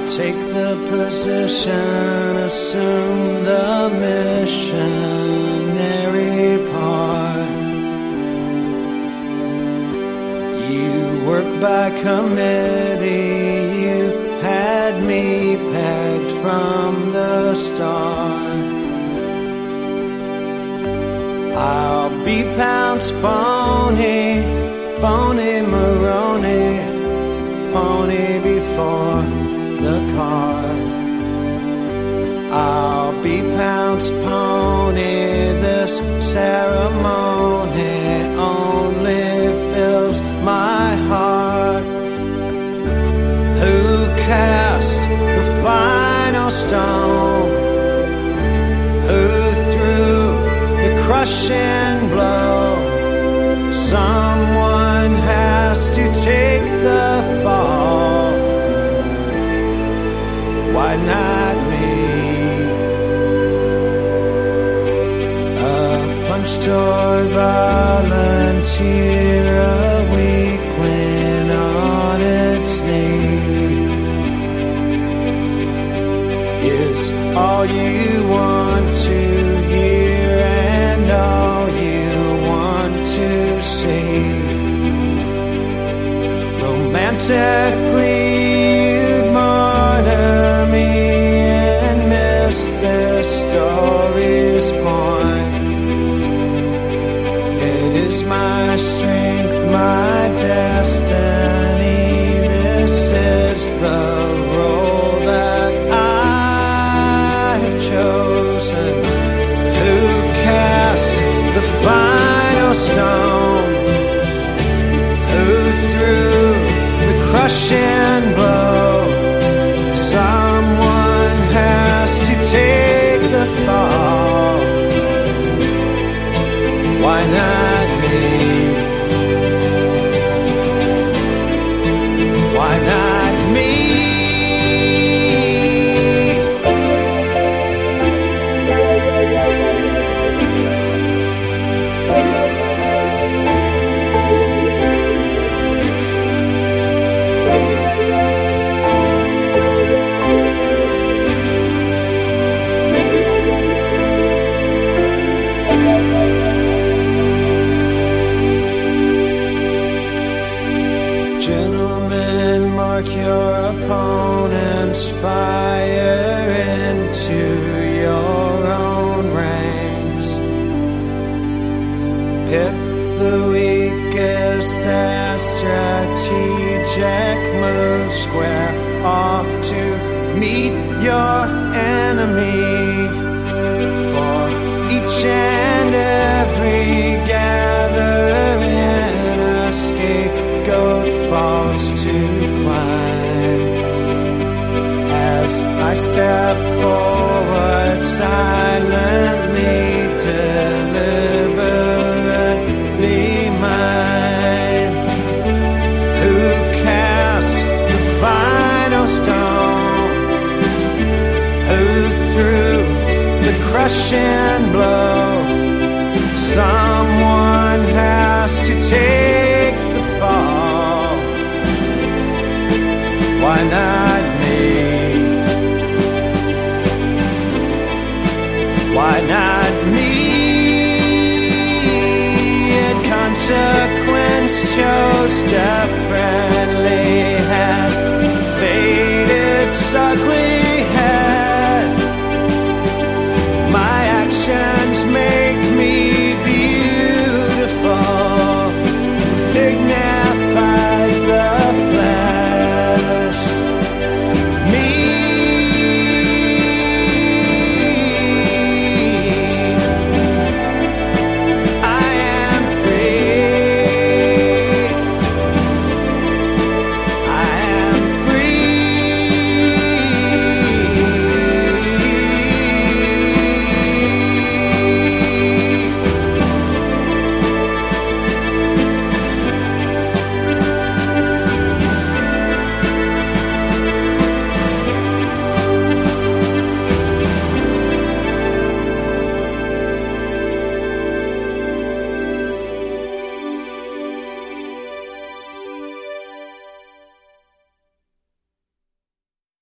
take the position, assume the missionary part. You work by committee, you had me pegged from the start. I'll be Pounce Pony, phony Maroney, pony before the card. I'll be Pounce Pony, this ceremony only fills my heart. Who cast the final stone? Who threw the crushing blow? Someone has to take the fall. Why not me? A punch toy volunteer, a weakling on its knee. Is all you want to hear and all you want to see. Romantically you'd martyr me and miss this story's point. It is my strength, my destiny. This is the role that I have chosen. Who cast the final stone? Who threw the crushing blow? Someone has to take the fall. Why not me? Why not me? Gentlemen, mark your opponents, fire into your own ranks. Pick the weakest as strategic, move square off to meet your enemy. For each and every gathering, a scapegoat falls to climb. As I step forward silently, deliberately mine. Who cast the final stone? Who threw the crushing blow?